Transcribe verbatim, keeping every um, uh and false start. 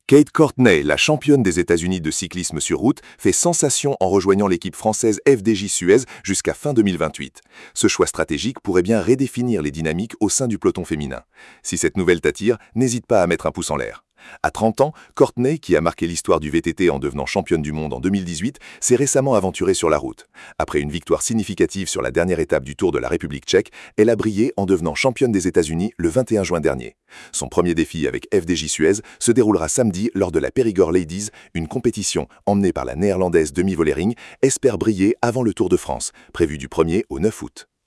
Kate Courtney, la championne des États-Unis de cyclisme sur route, fait sensation en rejoignant l'équipe française F D J Suez jusqu'à fin deux mille vingt-huit. Ce choix stratégique pourrait bien redéfinir les dynamiques au sein du peloton féminin. Si cette nouvelle t'attire, n'hésite pas à mettre un pouce en l'air. À trente ans, Courtney, qui a marqué l'histoire du V T T en devenant championne du monde en deux mille dix-huit, s'est récemment aventurée sur la route. Après une victoire significative sur la dernière étape du Tour de la République tchèque, elle a brillé en devenant championne des États-Unis le vingt et un juin dernier. Son premier défi avec F D J Suez se déroulera samedi lors de la Périgord Ladies, une compétition emmenée par la néerlandaise Demi Vollering, espère briller avant le Tour de France, prévu du premier au neuf août.